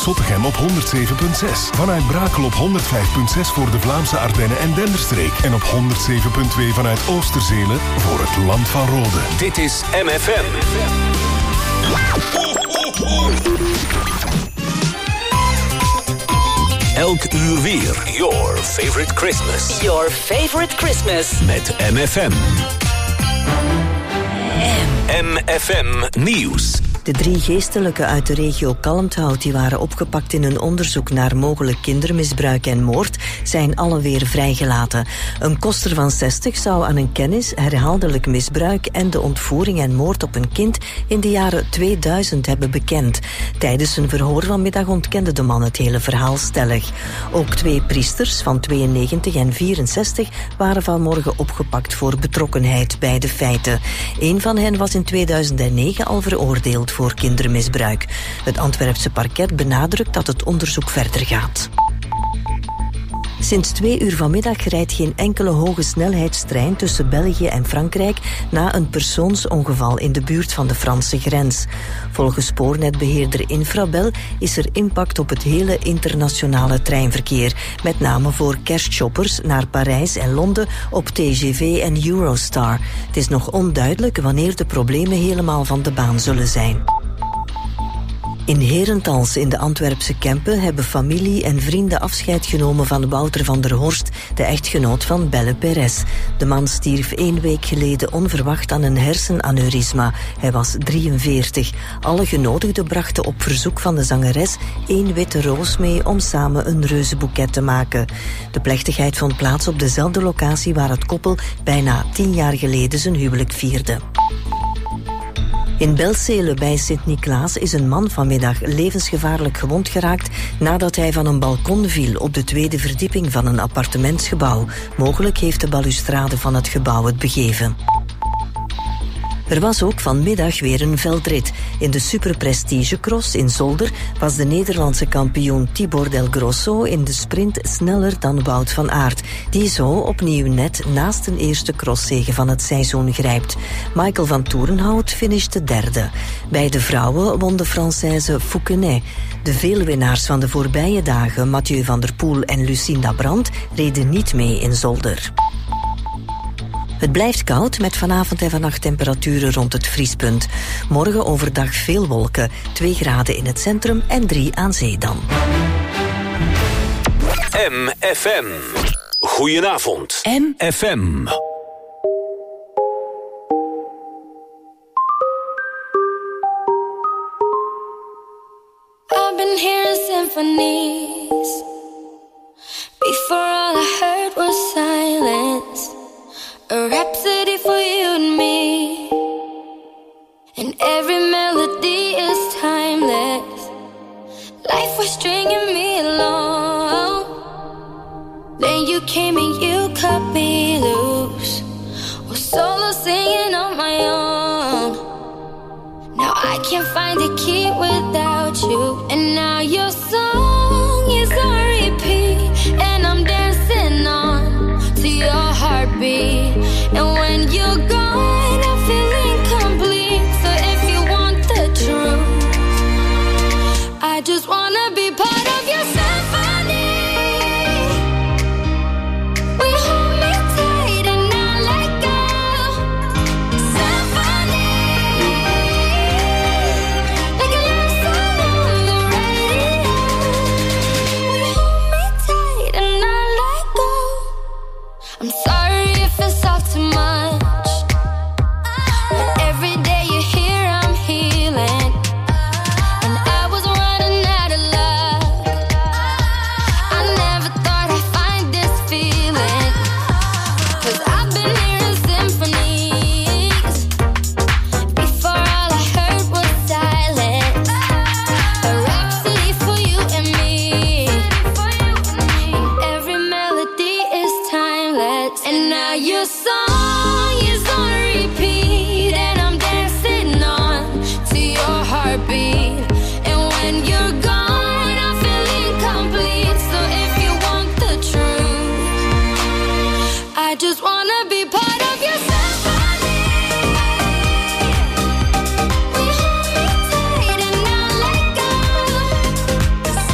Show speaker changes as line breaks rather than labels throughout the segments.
Zottegem op 107.6. Vanuit Brakel op 105.6 voor de Vlaamse Ardennen en Denderstreek. En op 107.2 vanuit Oosterzele voor het Land van Rode.
Dit is MFM. Elk uur weer. Your favorite Christmas.
Your favorite Christmas.
Met MFM. MFM Nieuws.
De 3 geestelijken uit de regio Kalmthout die waren opgepakt in een onderzoek naar mogelijk kindermisbruik en moord, zijn alle weer vrijgelaten. Een koster van 60 zou aan een kennis herhaaldelijk misbruik en de ontvoering en moord op een kind in de jaren 2000 hebben bekend. Tijdens een verhoor vanmiddag ontkende de man het hele verhaal stellig. Ook 2 priesters van 92 en 64 waren vanmorgen opgepakt voor betrokkenheid bij de feiten. Een van hen was in 2009 al veroordeeld voor kindermisbruik. Het Antwerpse parket benadrukt dat het onderzoek verder gaat. Sinds 2 uur vanmiddag rijdt geen enkele hoge snelheidstrein tussen België en Frankrijk na een persoonsongeval in de buurt van de Franse grens. Volgens spoornetbeheerder Infrabel is er impact op het hele internationale treinverkeer, met name voor kerstshoppers naar Parijs en Londen op TGV en Eurostar. Het is nog onduidelijk wanneer de problemen helemaal van de baan zullen zijn. In Herentals in de Antwerpse Kempen hebben familie en vrienden afscheid genomen van Wouter van der Horst, de echtgenoot van Belle Perez. De man stierf 1 week geleden onverwacht aan een hersenaneurysma. Hij was 43. Alle genodigden brachten op verzoek van de zangeres 1 witte roos mee om samen een reuzenboeket te maken. De plechtigheid vond plaats op dezelfde locatie waar het koppel bijna 10 jaar geleden zijn huwelijk vierde. In Belzele bij Sint-Niklaas is een man vanmiddag levensgevaarlijk gewond geraakt nadat hij van een balkon viel op de 2e verdieping van een appartementsgebouw. Mogelijk heeft de balustrade van het gebouw het begeven. Er was ook vanmiddag weer een veldrit. In de Superprestige Cross in Zolder was de Nederlandse kampioen Tibor Del Grosso in de sprint sneller dan Wout van Aert, die zo opnieuw net naast een eerste crosszege van het seizoen grijpt. Michael van Toerenhout finishte 3e. Bij de vrouwen won de Française Fouquenet. De vele winnaars van de voorbije dagen, Mathieu van der Poel en Lucinda Brandt, reden niet mee in Zolder. Het blijft koud met vanavond en vannacht temperaturen rond het vriespunt. Morgen overdag veel wolken, 2 graden in het centrum en 3 aan zee dan.
MFM. Goedenavond. MFM.
I've been hearing symphonies. Before all I heard was silence. A rhapsody for you and me. And every melody is timeless. Life was stringing me along. Then you came and you cut me loose. Was solo singing on my own. Now I can't find a key without you. And now your song is on repeat. And I'm dancing on to your heartbeat. And when you're gone, I feel incomplete. So if you want the truth, I just wanna be part of your symphony. We hold me tight and not let go. Symphony, like a love song on the radio. We hold me tight and not let go. I'm sorry if it's all too much, but every day you're here I'm healing. And I was running out of luck. I never thought I'd find this feeling. 'Cause I've been hearing symphonies. Before all I heard was silence. A rhapsody for you and me. And every melody is timeless. And now your song is on repeat. And I'm dancing on to your heartbeat. And when you're gone, I feel incomplete. So if you want the truth, I just wanna be part of your symphony. We hold me tight and not let go.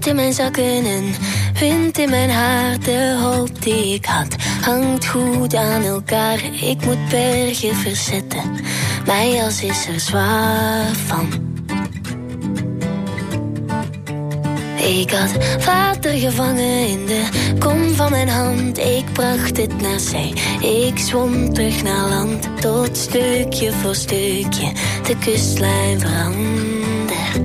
geld in mijn zakken en wind in mijn haar. De hoop die ik had hangt goed aan elkaar. Ik moet bergen verzetten, mijn jas is er zwaar van. Ik had water gevangen in de kom van mijn hand. Ik bracht het naar zee, ik zwom terug naar land. Tot stukje voor stukje de kustlijn verandert.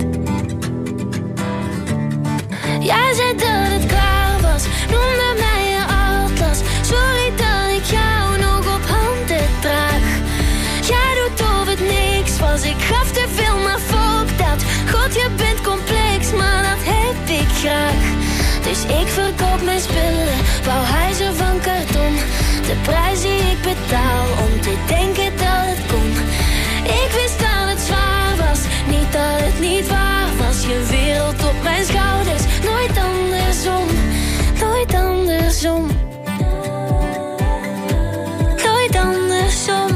Jij zei dat het klaar was, noemde mij je atlas. Sorry dat ik jou nog op handen draag. Jij doet of het niks was, ik gaf te veel, maar fuck dat. God, je bent complex, maar dat heb ik graag. Dus ik verkoop mijn spullen, bouw huizen van karton. De prijs die ik betaal om te denken dat het kon. Ik wist dat het zwaar was, niet dat het niet waar was. Je wereld op mijn schouders, nooit andersom. Nooit andersom. Nooit andersom.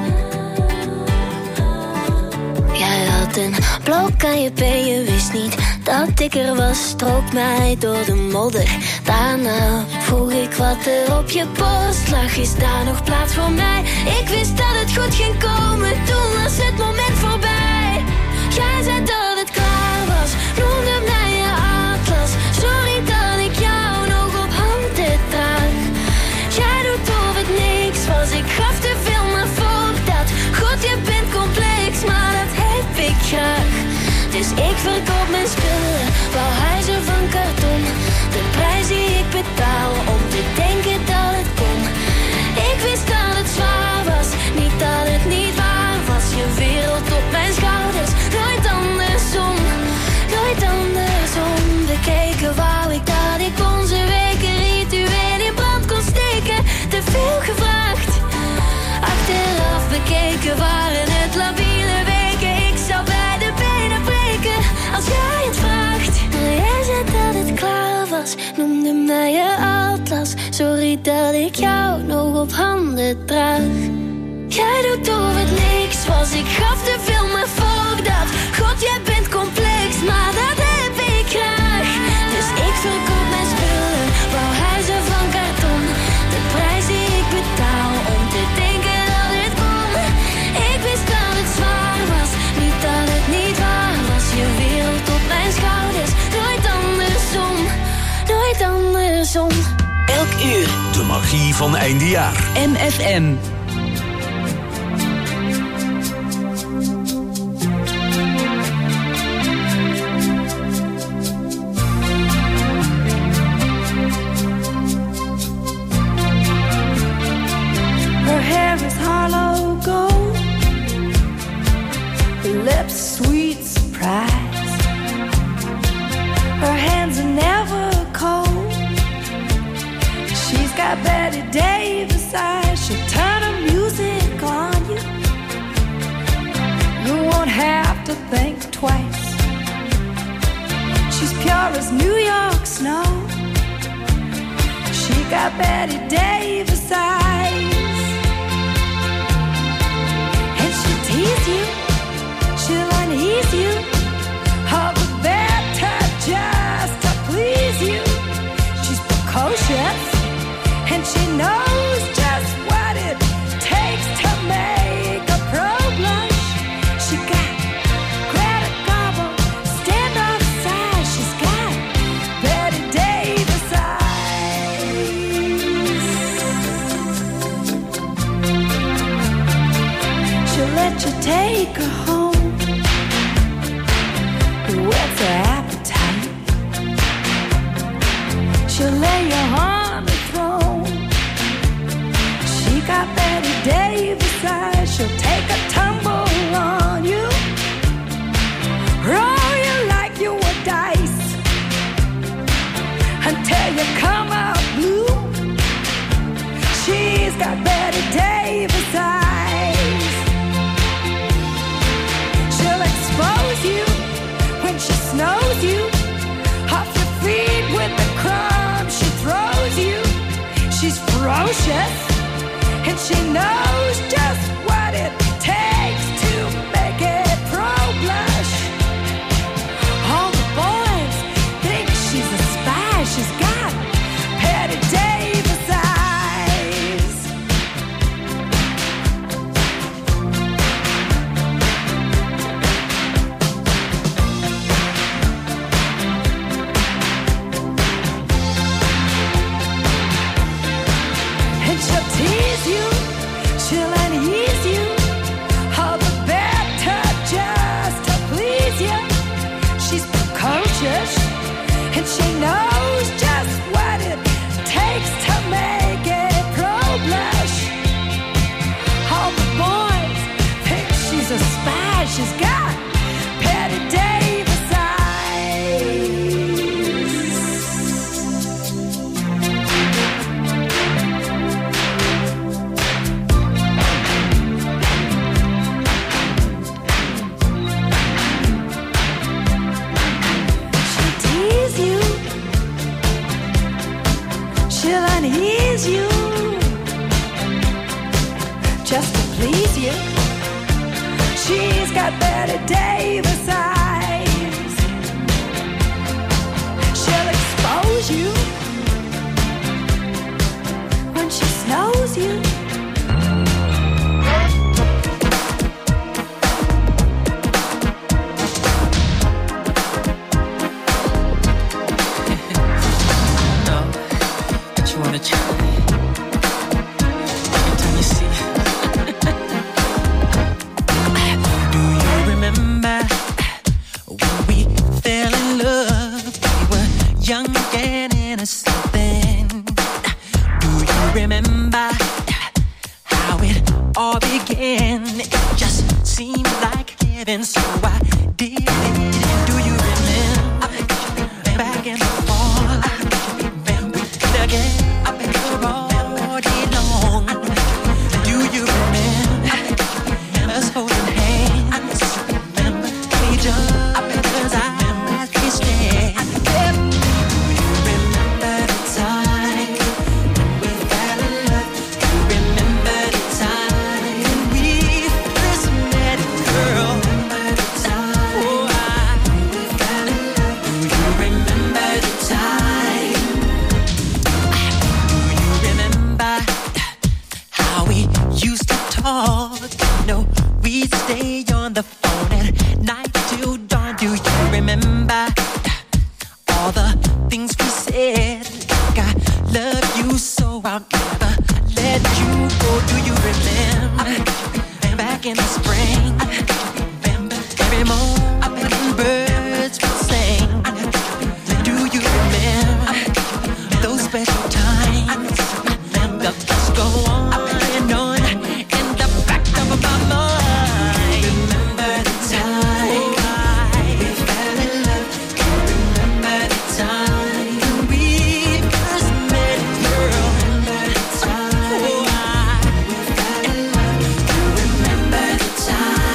Jij had een blok aan je been, je wist niet dat ik er was. Strook mij door de modder. Daarna vroeg ik wat er op je borst lag. Is daar nog plaats voor mij? Ik wist dat het goed ging komen, toen was het moment voorbij. Jij zei dat het klaar was, noemde mij je atlas. Sorry dat ik jou nog op handen draag. Jij doet of het niks was, ik gaf te veel, maar fuck dat. God, je bent complex, maar dat heb ik graag. Dus ik verkoop mijn spullen, bouw huizen van karton. De prijs die ik betaal om te denken dat het kon. Ik wist dat het zwaar was, niet dat het niet waar was. Je wereld op mijn schouders, nooit andersom. Nooit andersom. Bekeken wou ik dat ik onze weken ritueel in brand kon steken. Te veel gevraagd. Achteraf bekeken waren het labiele weken. Ik zou bij de benen breken als jij het vraagt. Jij zei dat het klaar was, noemde mij je atlas. Sorry dat ik jou nog op handen draag. Jij doet of het niks was, ik gaf te veel, maar fuck dat. God, jij bent complex, maar dat heb ik graag. Dus ik verkoop mijn spullen, bouw huizen van karton. De prijs die ik betaal om te denken dat het kon. Ik wist dat het zwaar was, niet dat het niet waar was. Je wereld op mijn schouders, nooit andersom. Nooit andersom.
Elk uur de magie van eindejaar.
MFM.
Her hair is hollow gold, her lips sweet surprise. Her hands are never cold. She's got Betty Davis eyes. She'll turn her music on you. You won't have to think twice. She's pure as New York snow. She got Betty Davis eyes. And she'll tease you, she'll unease you, all the better just to please you. She's precocious, and she knows just what it takes to make a pro blush. She got Greta Garbo, stand off side. She's got Betty Davis eyes. She'll let you take her home, whet's her appetite. She'll lay you on the throne. She got Betty Davis eyes. She'll take a tumble on you, roll you like you were dice, until you come out blue. She's got Betty Davis eyes. She'll expose you when she snows you, off your feet with the crumbs she throws you. She's ferocious, and she knows just what it takes to make it pro blush. All the boys think she's and he's you, just to please you. She's got Betty Davis eyes. She'll expose you when she snows you.
So I did it. Do you remember back in the fall? We did again all day long. Do you remember us holding hands? We just eyes we stared. Do you remember the time we fell in love? Do you remember the time we first met, girl? No, we'd stay on the phone at night till dawn. Do you remember all the things we said? Like I love you so I'll never let you go. Do you remember back in the spring? Every morning birds would sing. Do you remember those special times? The bus go on and on. My mind. Remember the time we fell in love. Remember the time we first met, girl. Remember the time we fell in love. Remember the time.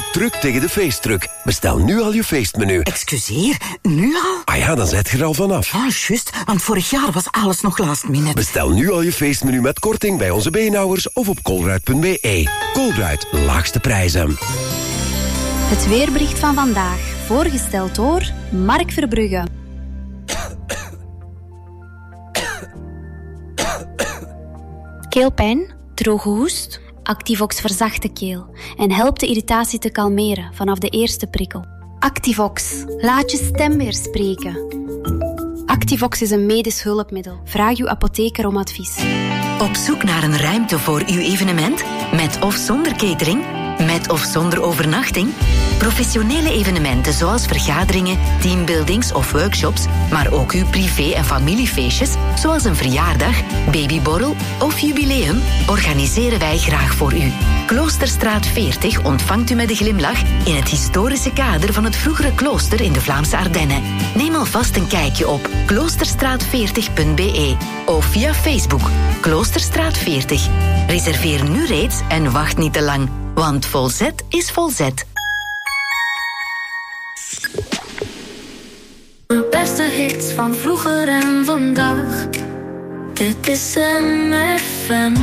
Truc tegen de feestdruk. Bestel nu al je feestmenu.
Excuseer, nu al?
Ah ja, dan zet je er al vanaf.
Ah, juist, want vorig jaar was alles nog last minute.
Bestel nu al je feestmenu met korting bij onze beenhouwers of op kolruid.be. Kolruid, laagste prijzen.
Het weerbericht van vandaag, voorgesteld door Mark Verbrugge. Keelpijn, droge hoest? Activox verzacht de keel en helpt de irritatie te kalmeren vanaf de eerste prikkel. Activox, laat je stem weer spreken. Activox is een medisch hulpmiddel. Vraag uw apotheker om advies.
Op zoek naar een ruimte voor uw evenement? Met of zonder catering? Met of zonder overnachting? Professionele evenementen zoals vergaderingen, teambuildings of workshops, maar ook uw privé- en familiefeestjes, zoals een verjaardag, babyborrel of jubileum, organiseren wij graag voor u. Kloosterstraat 40 ontvangt u met een glimlach in het historische kader van het vroegere klooster in de Vlaamse Ardennen. Neem alvast een kijkje op kloosterstraat40.be of via Facebook Kloosterstraat 40. Reserveer nu reeds en wacht niet te lang, want Volzet is Volzet.
De beste hits van vroeger en vandaag. Dit is MFM.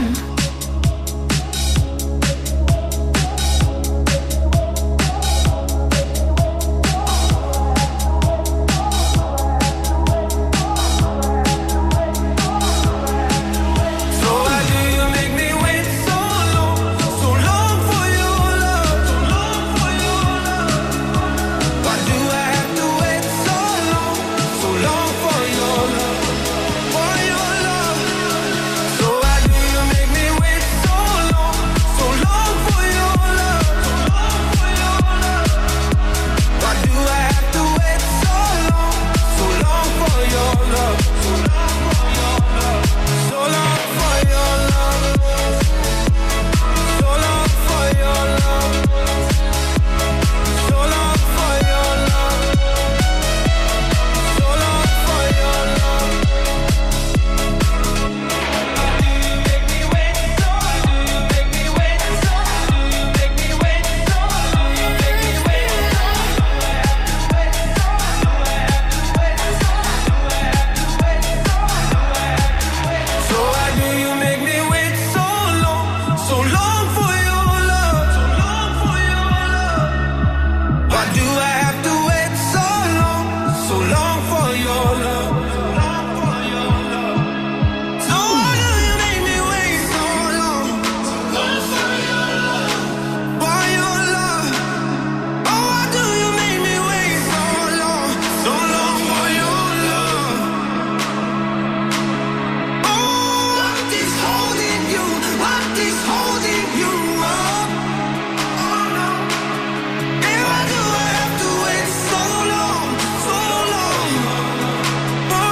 Oh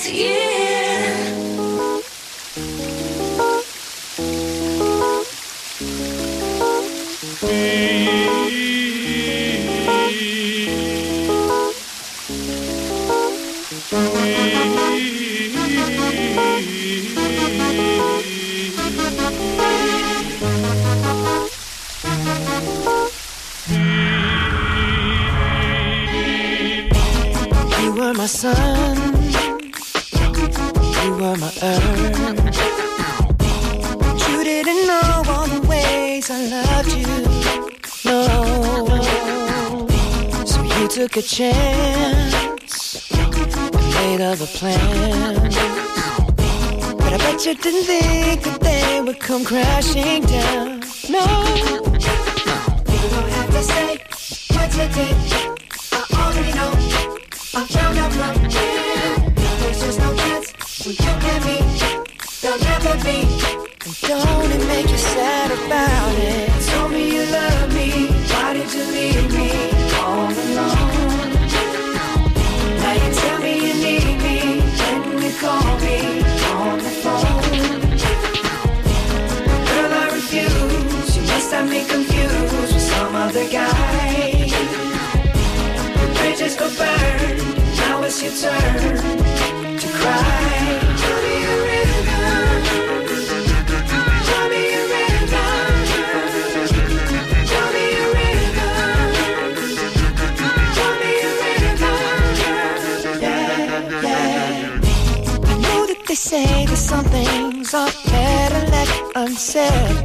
this year.
You were my sun, you were my earth. You didn't know all the ways I loved you, no. So you took a chance and made other plans. But I bet you didn't think that they would come crashing down, no. You don't have to say what you did, I already know. I found out from him. There's just no chance when you and me, there'll never be. And don't it make you sad about it? Told me you love me, why did you leave me all alone? Now you tell me you need me, when you call me on the phone. Girl, I refuse, you must have me confused with some other guy. The bridges go burn, now it's your turn to cry. Tell me a river, tell me a river, tell me a river, tell me a river, yeah, yeah. I know that they say that some things are better left unsaid,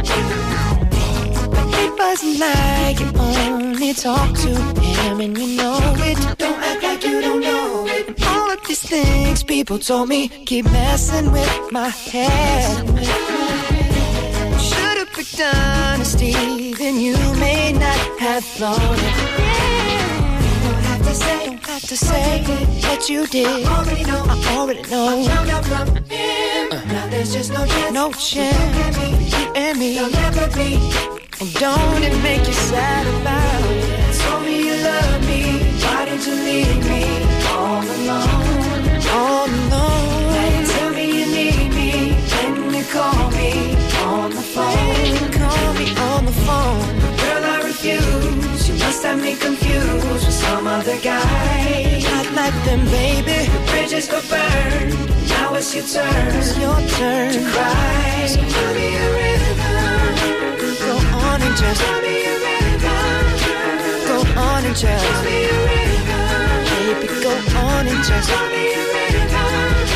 but it wasn't like you only talk to him and you know it. Don't act like you don't know it. And all of these things people told me keep messing with my head. Should've picked honesty, then you may not have thought it. Don't have to say what you did. I already know. I found out from him. Now there's just no chance. No chance. You and me, there'll never be. And don't it make you sad about it? Told me you love me, why did you leave me all alone? All alone. Now you tell me you need me, when you call me on the phone. Call me on the phone. Girl, I refuse, you must have me confused with some other guy. Not like them, baby. The bridges go burn, now it's your turn. It's your turn to cry. So tell me a river, go on and just tell me a river, go on and just tell me a river, baby, go on and just tell me a river.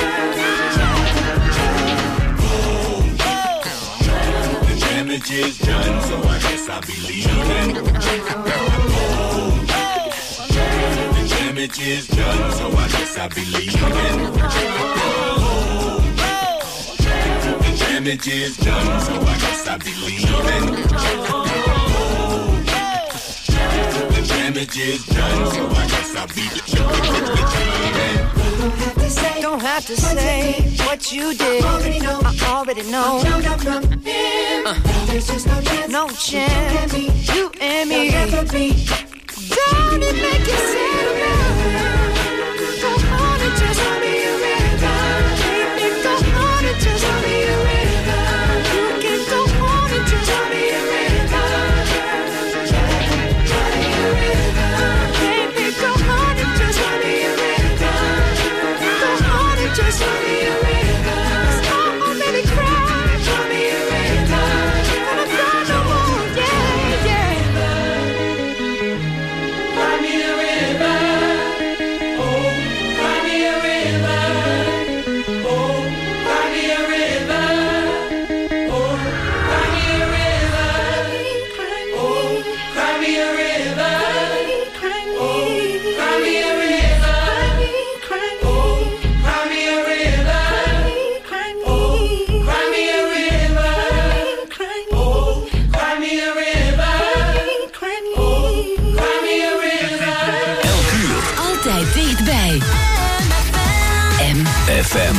The damage is done, so I guess I'll be leaving. The damage is done, so I guess I'll be leaving. The damage is done, so I guess I'll be leaving. The damage is done, so I guess I'll be leaving.
Don't have to say what you did. I already know. I found out from him. There's just no chance. No chance. You and me. Don't it make you sad about? Go on and just tell me a river. Baby, go on and just tell me a river. You can go on and just tell me a river. Tell me a river. Baby, go on and just tell me a river. Go on and just tell me a river. 'Cause I already cried. Tell me a river. And I'm crying no more. Yeah, yeah. Cry me a river. Oh, cry me a river. Oh, cry me a river. Oh, cry me a river. Oh, cry me a river. Oh, cry me a river. Oh, cry me a river. Oh, cry me a river. Oh, cry me a river. Oh, cry me a river.
Elk uur.
Altijd dichtbij.
FM.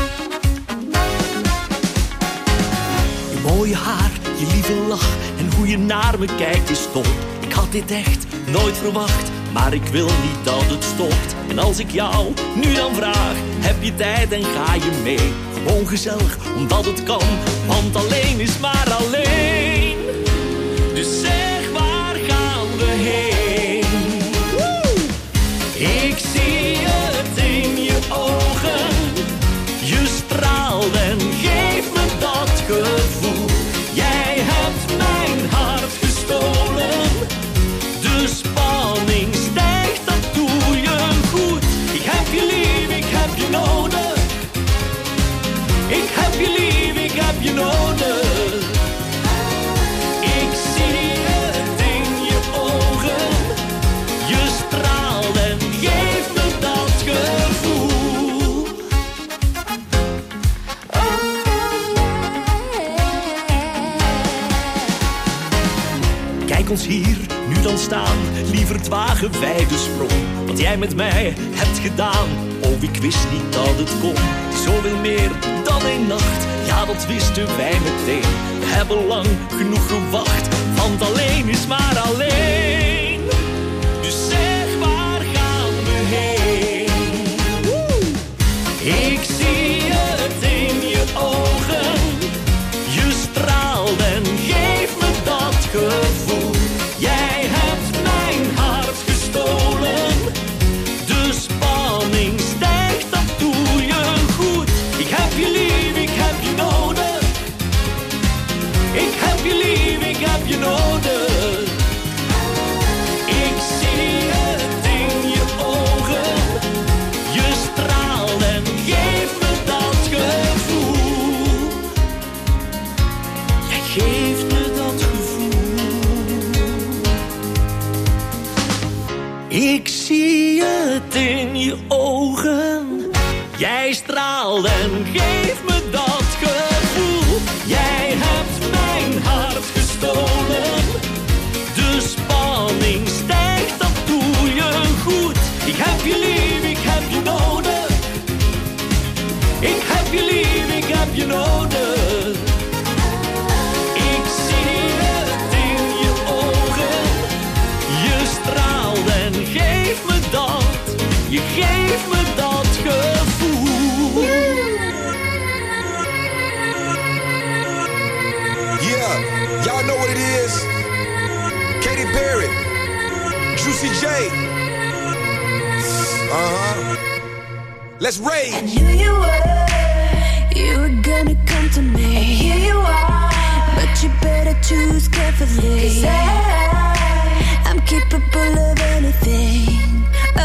Je mooie haar, je lieve lach en hoe je naar me kijkt is top. Ik had dit echt nooit verwacht, maar ik wil niet dat het stopt. En als ik jou nu dan vraag, heb je tijd en ga je mee? Gewoon gezellig, omdat het kan, want alleen is maar alleen. Dus zeg, waar gaan we heen? Ik zie het in je ogen. Je straalt en geeft me dat gevoel. Jij hebt mijn hart gestolen. De spanning stijgt, dat doe je goed. Ik heb je lief, ik heb je nodig. Ik heb je lief, ik heb je nodig. Ik zie het in je ogen. Je straalt en geeft me dat gevoel. Kijk ons hier nu dan staan, liever wagen wij de sprong. Wat jij met mij hebt gedaan, oh ik wist niet dat het kon. Zoveel meer dan een nacht, ja dat wisten wij meteen. We hebben lang genoeg gewacht, want alleen is maar alleen. Dus zeg, waar gaan we heen? Ik zie het in je ogen. Je straalt en geeft me dat gevoel. Jij hebt mijn hart gestolen. De spanning stijgt, dat doe je goed. Ik heb je lief, ik heb je nodig. Ik heb je lief, ik heb je nodig. Ik zie het in je ogen. Je straalt en geeft me dat gevoel. Jij geeft me dat gevoel. Ik zie het in je ogen. Jij straalt en geeft me dat gevoel. Jij hebt mijn hart gestolen. De spanning stijgt, dat doe je goed. Ik heb je lief, ik heb je nodig. Ik heb je lief, ik heb je nodig. Ik zie het in je ogen. Je straalt en geeft me dat. Je geeft me dat gevoel.
Yeah, y'all know what it is. Katy Perry, Juicy J. Let's rage.
I knew you were gonna come to me. And here you are, but you better choose carefully. 'Cause I'm capable of anything,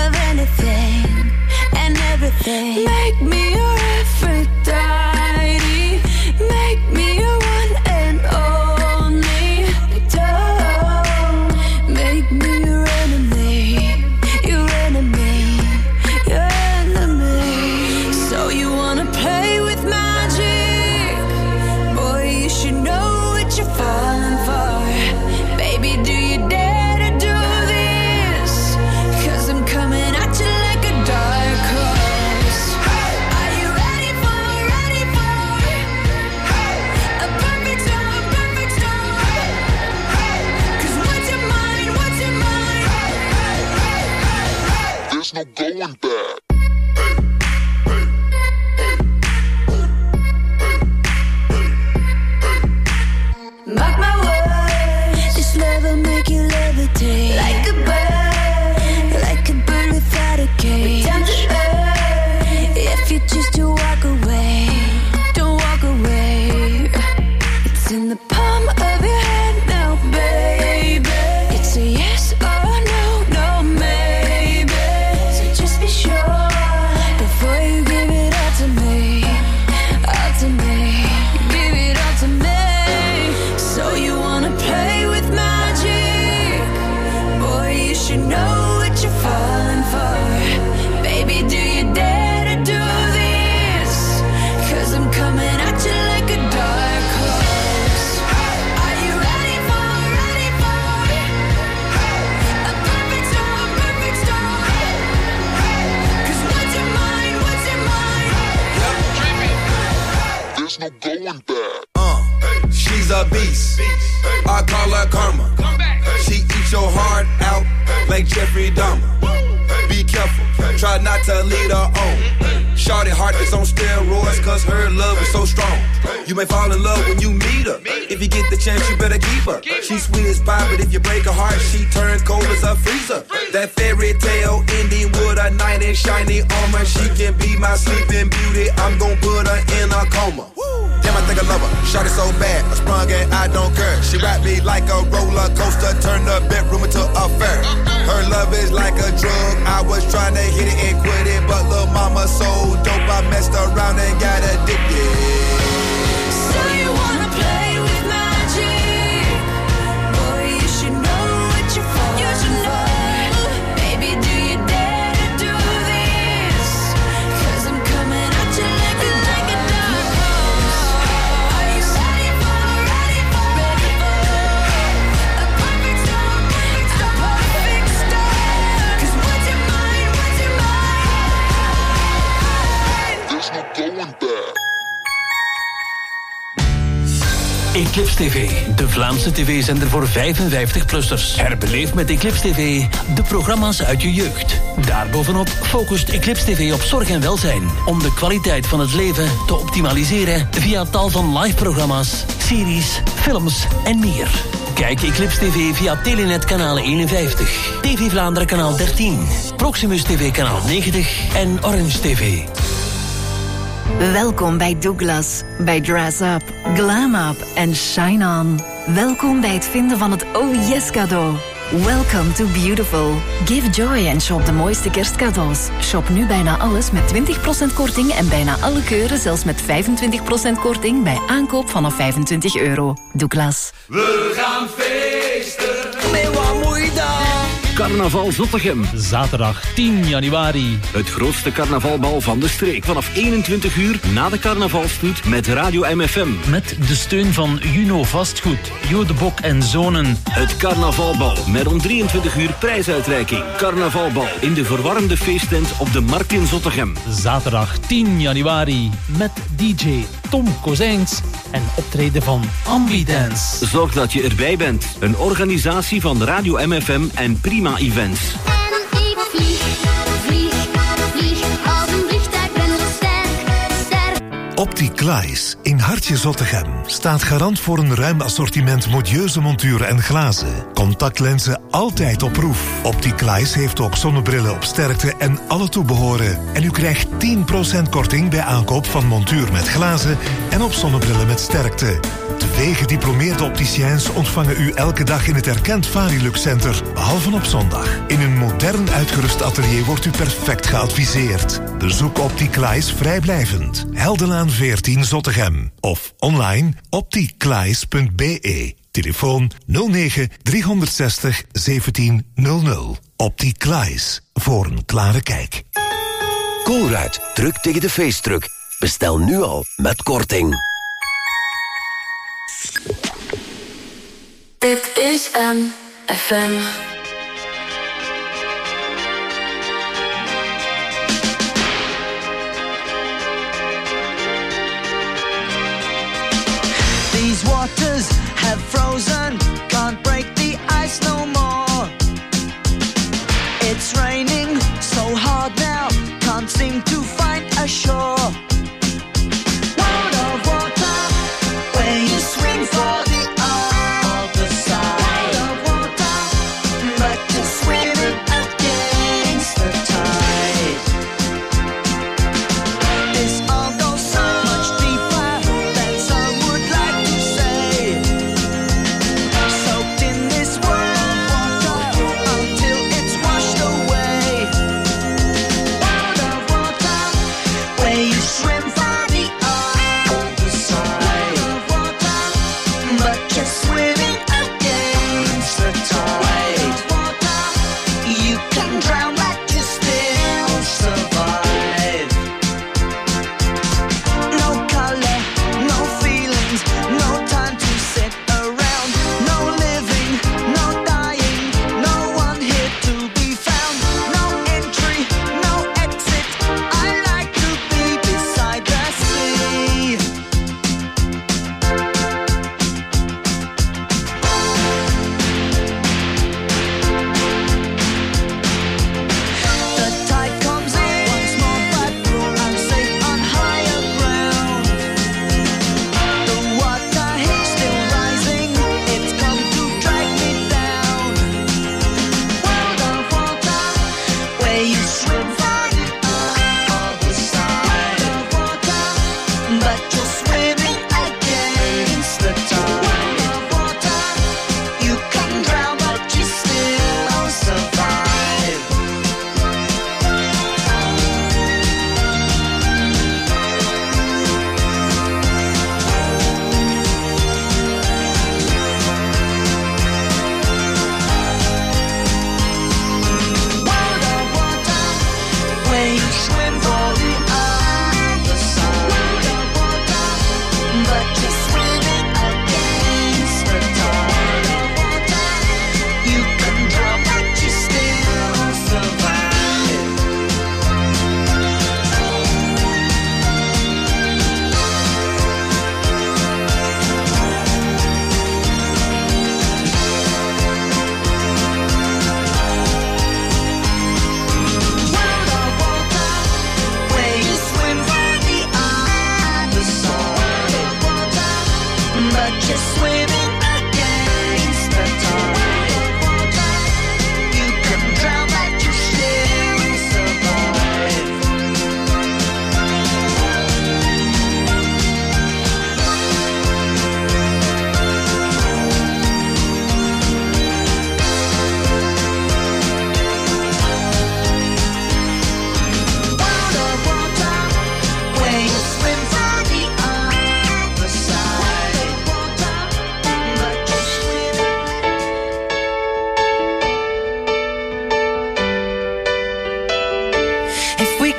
and everything. Make me your Aphrodite. Make me your one and only. Don't make me your enemy, your enemy, your enemy. So you wanna play with magic? Boy, you should know what you're falling for. Baby, do you dare to do this? 'Cause I'm coming at you like a dark horse. Are you ready for a perfect storm, perfect storm? 'Cause what's your mind, what's your mind?
There's no going back.
Mark my words, this love will make you levitate. Like a bird without a cage. Down to earth, if you choose to walk away, don't walk away. It's in the palm of your hand now, baby. It's a yes or no, no maybe. So just be sure before you give it all to me, all to me. Give it all to me. So you wanna play with magic? Boy, you
a beast. I call her karma. She eats your heart out like Jeffrey Dahmer. Be careful, try not to lead her on. Shorty heart is on steroids, cause her love is so strong. You may fall in love when you meet her. If you get the chance, you better keep her. She's sweet as pie, but if you break her heart, she turns cold as a freezer. That fairy tale ending with a knight in shiny armor. She can be my sleeping beauty, I'm gon' put her in a coma. Damn, I think I love her. Shot it so bad, I sprung and I don't care. She wrapped me like a roller coaster, turned the bedroom into a fair. Her love is like a drug. I was trying to hit it and quit it, but lil' mama so dope, I messed around and got addicted.
So you wanna play with magic? Boy, you should know what you're for. You should know. Baby, do you dare to do this? 'Cause I'm coming at you like a dark horse. Are you ready for a perfect storm? A perfect storm. 'Cause what's your mind? What's your mind?
There's no going back.
Eclipse TV, de Vlaamse tv-zender voor 55-plussers. Herbeleef met Eclipse TV de programma's uit je jeugd. Daarbovenop focust Eclipse TV op zorg en welzijn. Om de kwaliteit van het leven te optimaliseren via tal van live-programma's, series, films en meer. Kijk Eclipse TV via Telenet kanaal 51, TV Vlaanderen kanaal 13, Proximus TV kanaal 90 en Orange TV.
Welkom bij Douglas, bij Dress Up, Glam Up en Shine On. Welkom bij het vinden van het Oh Yes cadeau. Welcome to Beautiful. Give joy en shop de mooiste kerstcadeaus. Shop nu bijna alles met 20% korting en bijna alle keuren zelfs met 25% korting bij aankoop vanaf €25. Douglas.
We gaan feesten.
Met wat moeite.
Carnaval Zottegem.
Zaterdag 10 januari.
Het grootste carnavalbal van de streek. Vanaf 21 uur na de carnavalstoet met Radio MFM.
Met de steun van Juno Vastgoed, Jo de Bok en Zonen.
Het carnavalbal met om 23 uur prijsuitreiking. Carnavalbal in de verwarmde feesttent op de Markt in Zottegem.
Zaterdag 10 januari met DJ Tom Kozijns en optreden van Ambidance.
Zorg dat je erbij bent. Een organisatie van Radio MFM en Prima Events.
Opticlies in Hartje Zottegem staat garant voor een ruim assortiment modieuze monturen en glazen. Contactlenzen altijd op proef. Opticlies heeft ook zonnebrillen op sterkte en alle toebehoren. En u krijgt 10% korting bij aankoop van montuur met glazen en op zonnebrillen met sterkte. 2 gediplomeerde opticiens ontvangen u elke dag in het erkend Varilux Center, behalve op zondag. In een modern uitgerust atelier wordt u perfect geadviseerd. Bezoek Opticlies vrijblijvend. Heldenlaan 14 Zottegem. Of online opticlies.be. Telefoon 09 360 1700. Opticlies. Voor een klare kijk.
Colruyt, druk tegen de feestdruk. Bestel nu al met korting.
Dit is MFM.
These waters have frozen, can't break the ice no more. It's raining so hard now, can't seem to find a shore. World of water, where you swim for the other side. World of water, but you're swimming against the tide. This all goes so much deeper than some would like to say.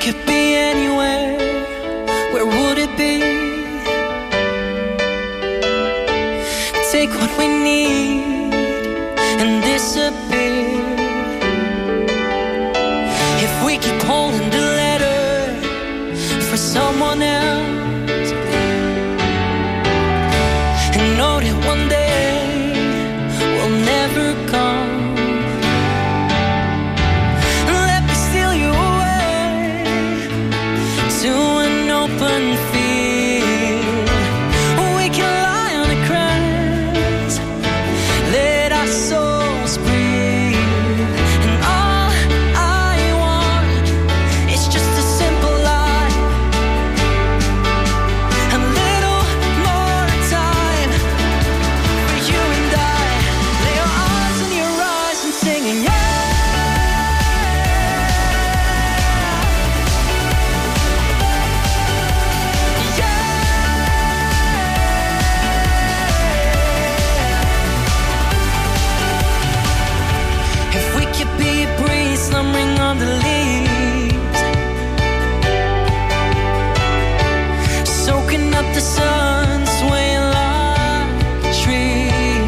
could be anywhere, where would it be? Take what we need and disappear. If we keep holding the letter for someone else, and know that one day will never come. Let me steal you away to an open field. We can lie on the grass, let our souls breathe. And all I want is just a simple life, a little more time for you and I. Lay your arms in your eyes and singing, yeah. If we could be a breeze slumbering on the leaves, soaking up the sun, swaying like a tree.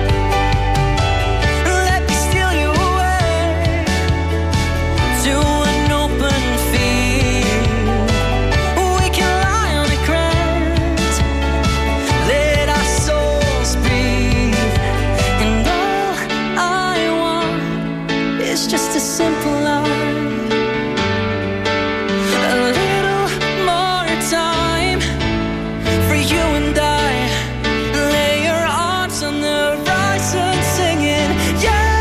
Let me steal you away to an open field. We can lie on the grass, let our souls breathe. And all I want is just a simple life, a little more time for you and I. Lay your arms on the horizon, singing, yeah.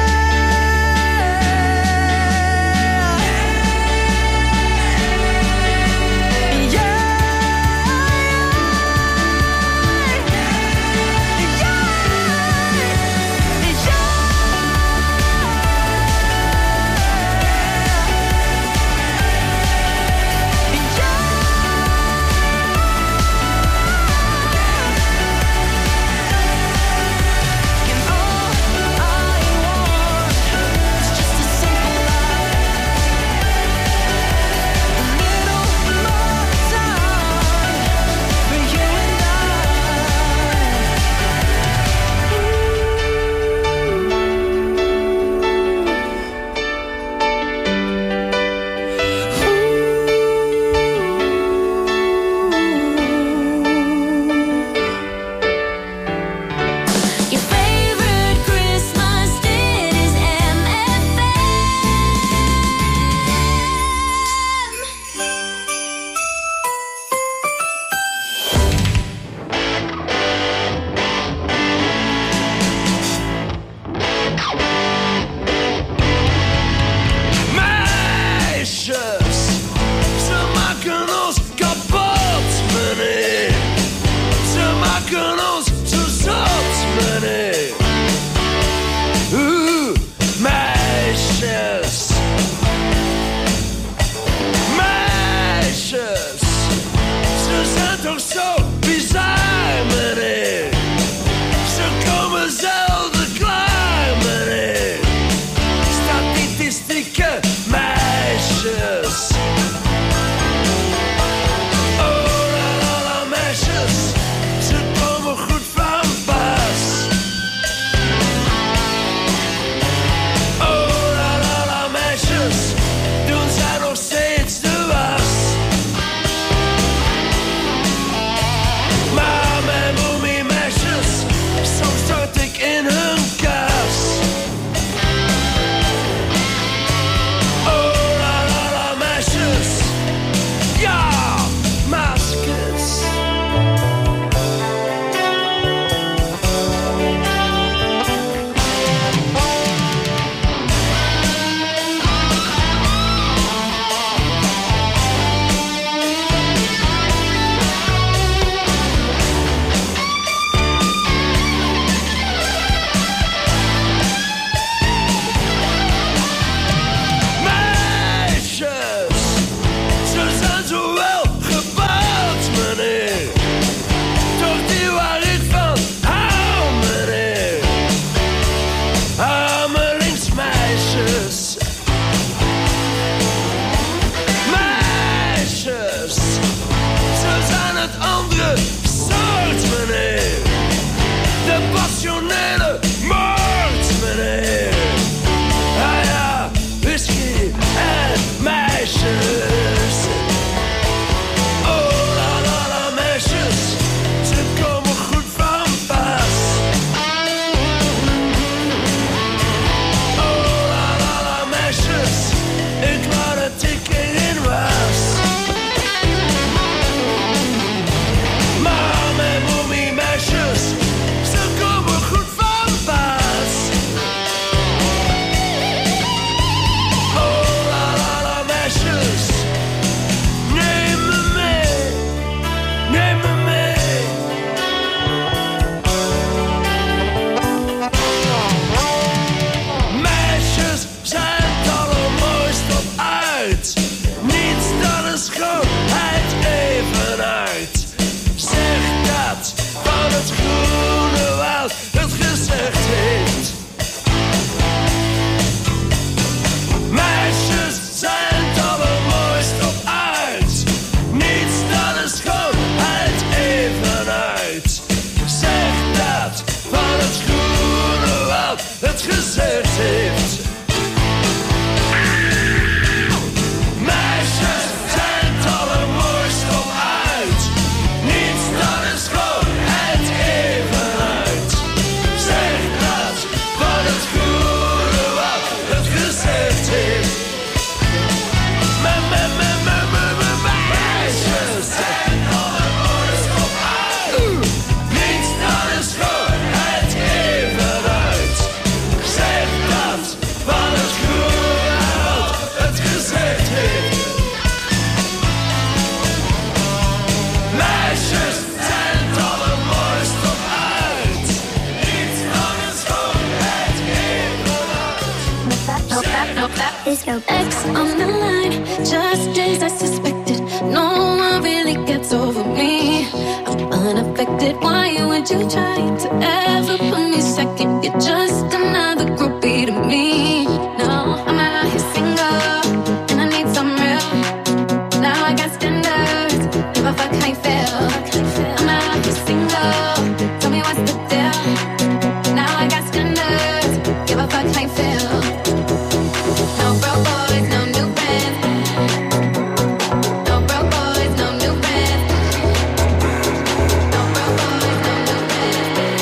X on the line, just as I suspected. No one really gets over me. I'm unaffected. Why would you try to ever put me second? You're just another groupie to me. No, I'm out here single, and I need some real. Now I got standards. Give a fuck how you feel. I'm out here single. Tell me what's the deal. Now I got standards. Give a fuck how you feel. No broke boys, no new friends. No broke boys, no new friends. No broke boys, no new friends.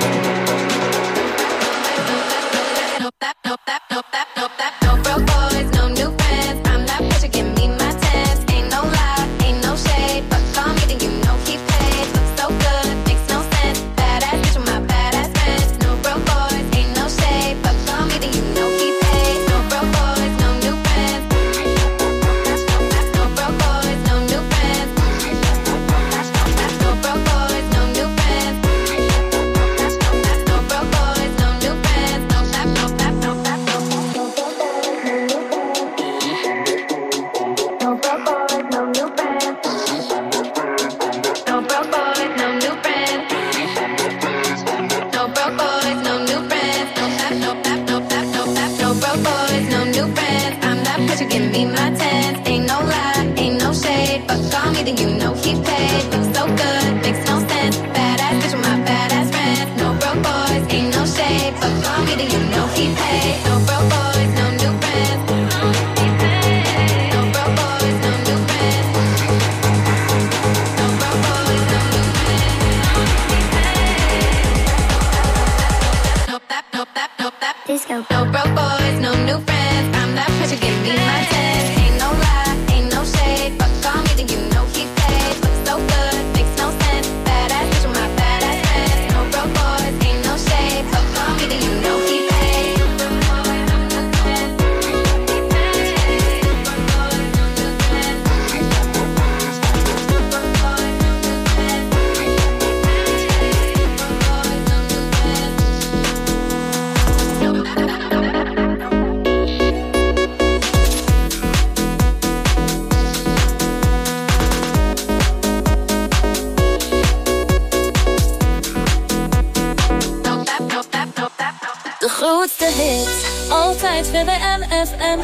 No broke boys, no new friends. I'm not pressure, give me my chance. Ain't no lie, ain't no shade. But call me, then you know he paid. Looks so good, makes no sense. Badass bitch with my badass friends. No broke boys, ain't no shade. But call me, then you know he paid. No broke boys, no new friends. No broke boys, no new friends. No broke boys, no new friends. No broke boys, no new friends. No tap, no tap, no tap, no tap. No broke boys, no new friends. No broke boys, no new friends. No broke boys, no new friends. No tap, no tap, no tap, no tap. No broke boys, no new friends. I'm not pressure, give me my chance. Ain't no lie, ain't no shade. But call me, then you know he paid. Looks so good, makes no sense. Badass bitch with my badass friends. No broke boys, ain't no shade. But call me, then you know he paid. No broke boys, no new friends. No broke boys, no new friends. No broke boys, no new friends. No tap, no tap, no tap. Disco. No broke boys, no new friends. I'm not pressure, give me my chance. Ain't no lie, ain't no shade. But call me, then you know he paid. Looks so good, makes no sense. Badass bitch with my badass friends. No broke boys, ain't no shade. But call me, then you know he paid. No broke boys, no new friends.
De grootste hits, altijd verder FM.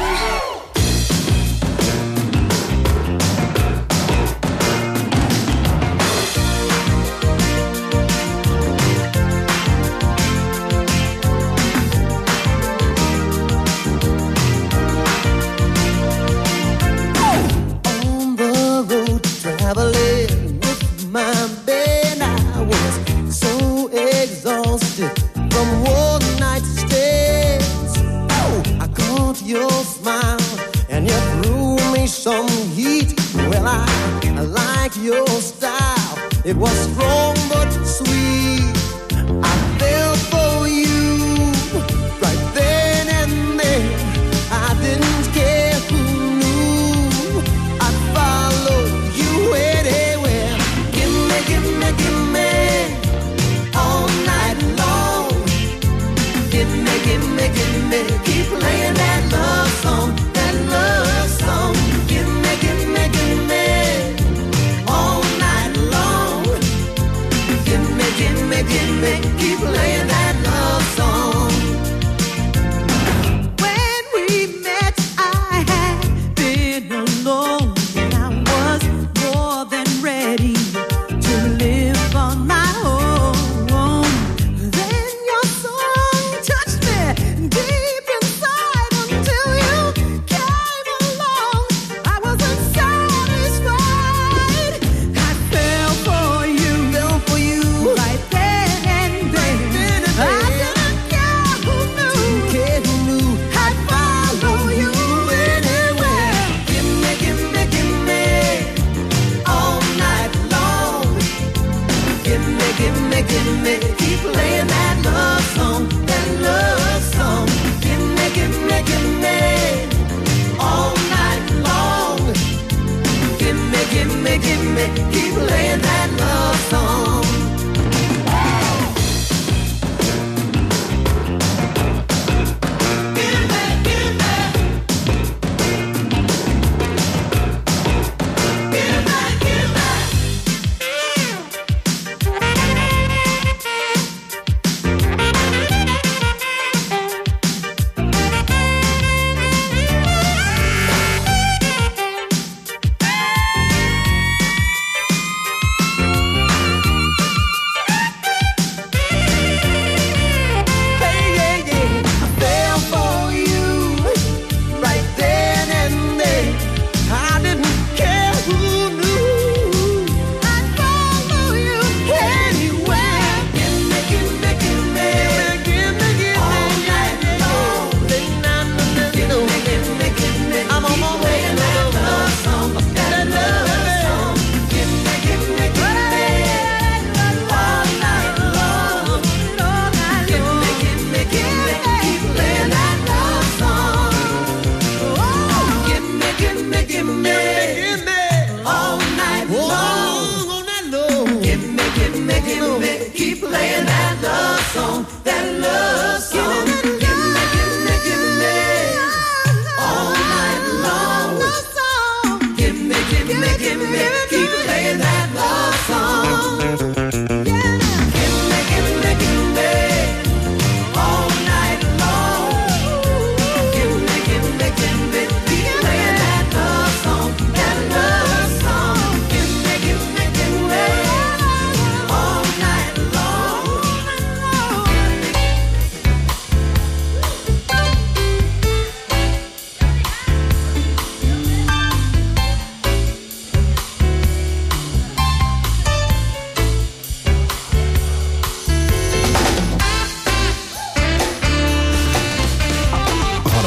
On the road traveling with my band, I was so exhausted from one night's stays. Oh, I caught your smile and you threw me some heat. Well, I like your style. It was strong but sweet. I fell for you right then and there. I didn't care who knew. I'd follow you anywhere. Give me, give me, give me all night long. Give me, give me, give me. Keep playing that love song, that love song. Give me, give me, give me all night long. Give me, give me, give me. Keep playing that love song. When we met, I had been alone, and I was more than ready to live on my own. Then your song touched me deep inside until you came along. I wasn't satisfied. I fell for you right then and there. I didn't care who knew. I'd follow you anywhere. Give me, give me, give me all night long. Give me, give me, give me. Keep playing that love song, that love song. Give me, give me, give me all night long. Give me, give me, give me. Keep playing.